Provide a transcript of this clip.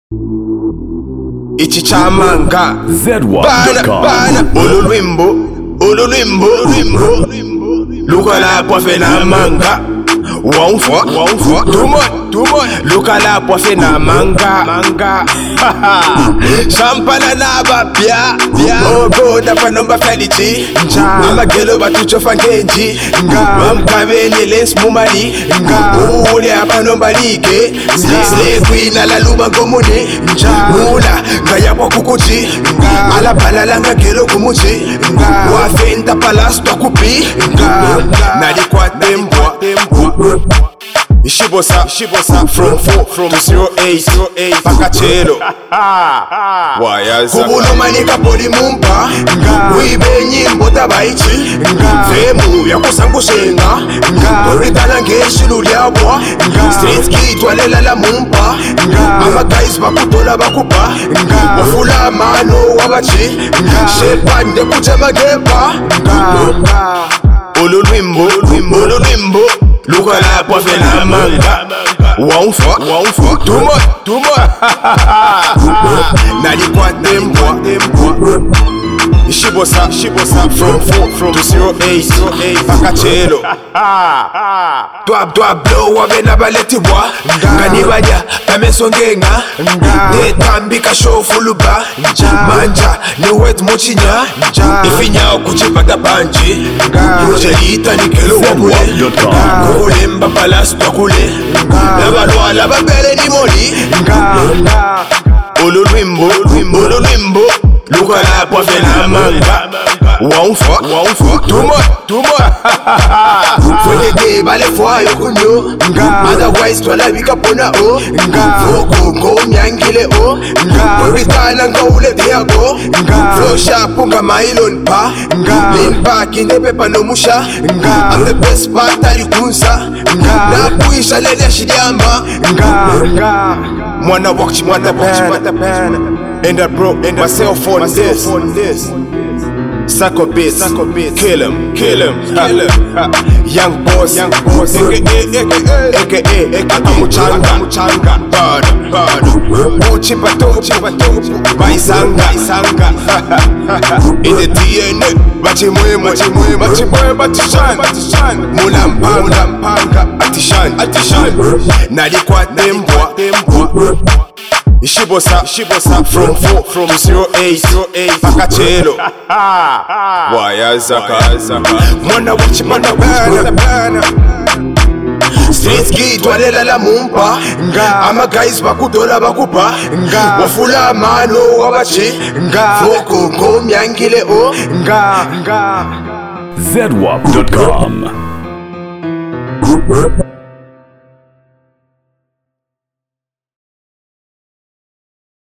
Ichichamanga bana ululwimbo luka lapho fena manga wonfwa tumon luka lapho fena manga champana naba bia oboda panomba feliti amagelo batuchofa ngenji mamkabeni lesmumali ule apanomba like sekwina la luba ngomuni mula ngayabwa kukuti alabhalala ngagelo kumuti wafenda palastwa kupi nalikwatembwa Shibosa from 08 Pakachelo Wayaza Kubulo manika poli mumpa Wibe nyimbo tabaichi Femu ya kusangusenga Koritana ngeshilu liabwa Street kid walela la mumpa Ama guys bakutola bakupa Wafula mano wabachi Shepande kutema gepa Ululwimbo Luka lapho fena manga wonfwa tumon nalikwatembwa Shibosa from 08 Pakachelo Dwab blow wabena baletibwa Kanibanya kamesongenga Netambika shofuluba Manja ni wet mochinya Ifinya kuchipata banji Ujelita ni kelo wabule Kulemba palastwa kule Labalwa lababele ni moli Ululwimbo Luka lapho fena manga wonfwa tumon Fwede bale fwa yokunyo Otherwise twala bika pona o Foko myangile o Koritana ngawule diago Flow sharp nga mailon pa Lean back in the pepa no musha I'm the best part alikunsa Napuisha lele shidiamba Mwana wakchi mwana pen And I broke myself on this Sako beats, kill him Young boss, aka Amuchanga Bad Uchipato Baisanga In the DNA Bachimwe Batishan Mulampanga Atishan Nalikwatembwa Shibosa from 08 Pakachelo Wayaza Mwana wachi mwana bana Street kid walela la mumpa Ama guys bakutola bakupa Wafula mano wabachi Foko ngomyangile o ZWAP.com